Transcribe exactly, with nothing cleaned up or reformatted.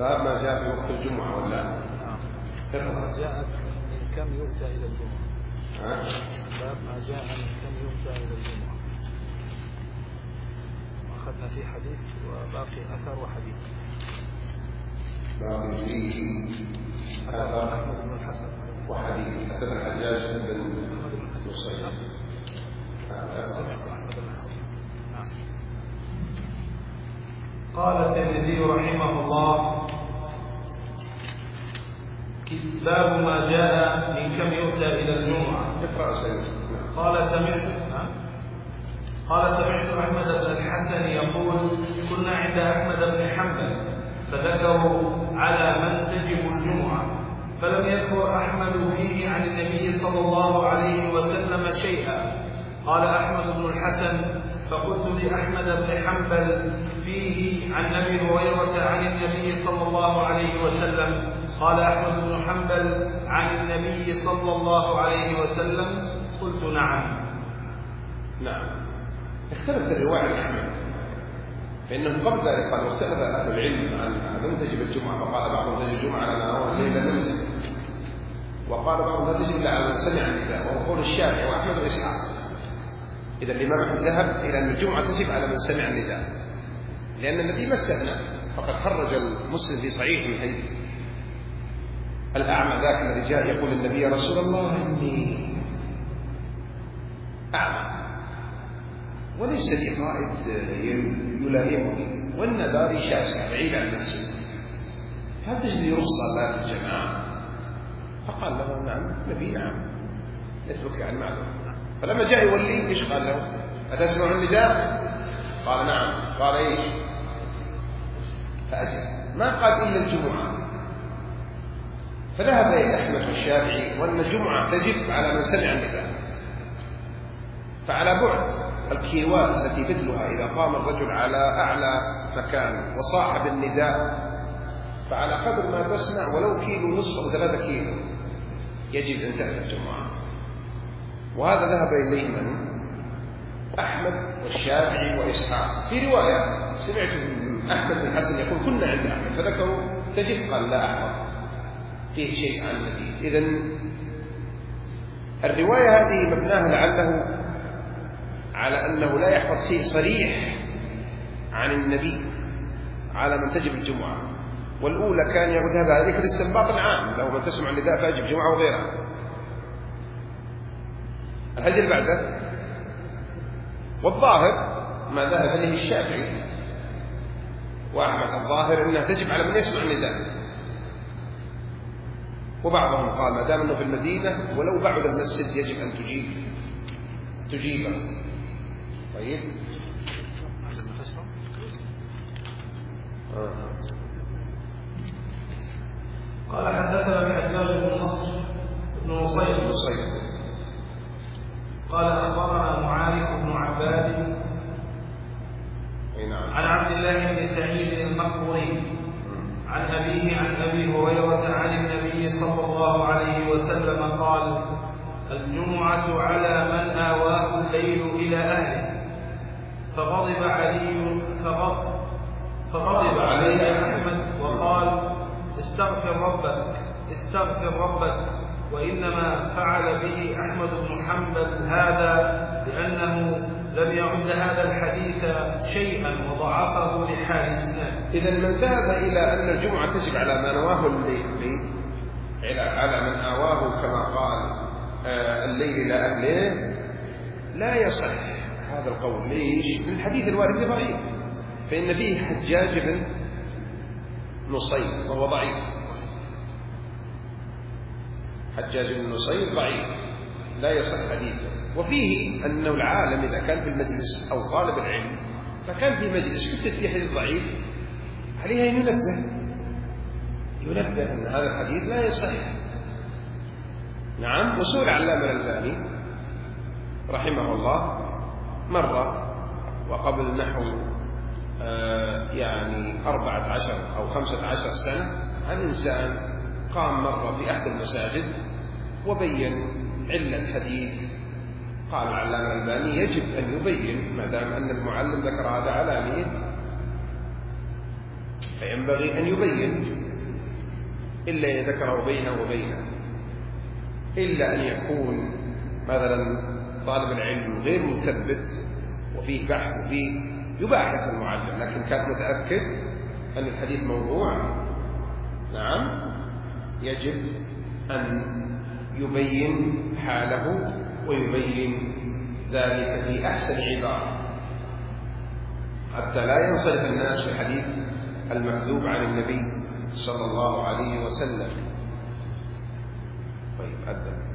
باب ما جاء في وقت الجمعة ولا ما جاء من كم يؤتى إلى الجمعة. ها؟ باب ما جاء من كم يؤتى إلى الجمعة. أخذنا فيه حديث وباقي أثر وحديث. باقي فيه أثر أحمد بن الحسن وحديث. حدثنا الحجاج بن نصير. سمعت أحمد بن الحسن. نعم. قال الترمذي رحمه الله: باب ما جاء من كم يؤتى إلى الجمعة. قال سمعت قال سمعت أحمد بن الحسن يقول: كنا عند أحمد بن حنبل فذكروا على من تجب الجمعة، فلم يذكر أحمد فيه عن النبي صلى الله عليه وسلم شيئا. قال أحمد بن الحسن: فقلت لأحمد بن حنبل فيه عن أبي هريرة عن النبي صلى الله عليه وسلم. قال أحمد بن حنبل: عن النبي صلى الله عليه وسلم. قلت: نعم. نعم. اختلفت الرواية عن أحمد، فإنهم قبل ذلك قالوا اختلف أهل العلم عن من تجب الجمعة، فقال بعضهم تجب الجمعة على ما هو الليلة نفسه، وقال بعضهم لا تجب إلا على من سمع النداء، وهو قول الشافعي وأحمد وإسحاق. إذا الإمام أحمد ذهب إلى أن الجمعة تجب على من سمع النداء، لأن النبي ما استثنى، فقد خرج المسلم في صحيح من حديث الأعمى ذاك الذي جاء يقول للنبي: يا رسول الله إني أعمى وليس لي قائد يلائمني وإن داري شاسعة بعيدة عن المسجد، هل تجد لي رخصة لا في الجماعة؟ فقال له: نعم. النبي: نعم، يترك عن معلوم. فلما جاء يولي إيش قال له؟ أتسمع النداء؟ قال: نعم. قال: إيش؟ فأجل. ما قال إلا الجمعة. فذهب إلى أحمد والشافعي وأن الجمعة تجب على من سمع النداء، فعلى بعد الكيوان التي مثلها إذا قام الرجل على أعلى مكان وصاح بالنداء، فعلى قدر ما تسمع ولو كيلو نصف أو ثلاثة كيلو يجب أن تأتي الجمعة. وهذا ذهب إليه من؟ أحمد والشافعي وإسحاق. في رواية سمعت أحمد بن الحسن يقول: كنا عند أحمد فذكروا تجب، قال: لا أحفظ فيه شيء عن النبي. إذن الرواية هذه مبناها لعله على أنه لا يحفظ شيء صريح عن النبي على من تجب الجمعة، والأولى كان يرد هذا ذلك الاستنباط العام: لو من تسمع النداء فأجب جمعة وغيرها. الهدي بعده والظاهر ما ذهب إليه الشافعي وأحمد، الظاهر أنها تجب على من يسمع النداء، وبعضهم قال ما دام أنه في المدينة ولو بعد المسجد يجب أن تجيب تجيبه. طيب. قال: حدثنا الحجاج بن نصر بن نصير قال: أخبرنا معارف بن عباد عن عبد الله بن سعيد المقبوري عن أبيه عن أبي هريرة عن النبي صلى الله عليه وسلم قال: الجمعة على من آواه الليل إلى أهله. فغضب علي فغضب, فغضب عليه أحمد وقال: استغفر ربك استغفر ربك. وإنما فعل به أحمد بن حنبل هذا لأنه لم يعد هذا الحديث شيئا وضعفه لحال إسناده. إذا من ذهب إلى أن الجمعة تجب على ما نواه الليل على من آواه كما قال الليل إلى أهله لا يصح هذا القول. ليش؟ من الحديث الوارد ضعيف، فإن فيه حجاج بن نصير وهو ضعيف. حجاج بن نصير ضعيف لا يصح حديثه. وفيه أنه العالم إذا كان في المجلس أو طالب العلم فكان في مجلس كتب فيه حديث ضعيف عليها ينبه ينبه أن هذا الحديث لا يصح. نعم. وسئل علامة الألباني رحمه الله مرة وقبل نحو آه يعني أربعة عشر أو خمسة عشر سنة عن إنسان قام مرة في أحد المساجد وبين علة حديث. قال العلامة الألباني يجب أن يبين ما دام أن المعلم ذكر هذا علانية فينبغي أن يبين، إلا إذا ذكره بينه وبينه، إلا أن يكون مثلا طالب العلم غير مثبت وفيه بحث وفيه يباحث المعلم، لكن كان متأكد أن الحديث موضوع، نعم يجب أن يبين حاله ويبين ذلك في أحسن عبارة حتى لا ينصرف الناس بالحديث المكذوب عن النبي صلى الله عليه وسلم. طيب أذن.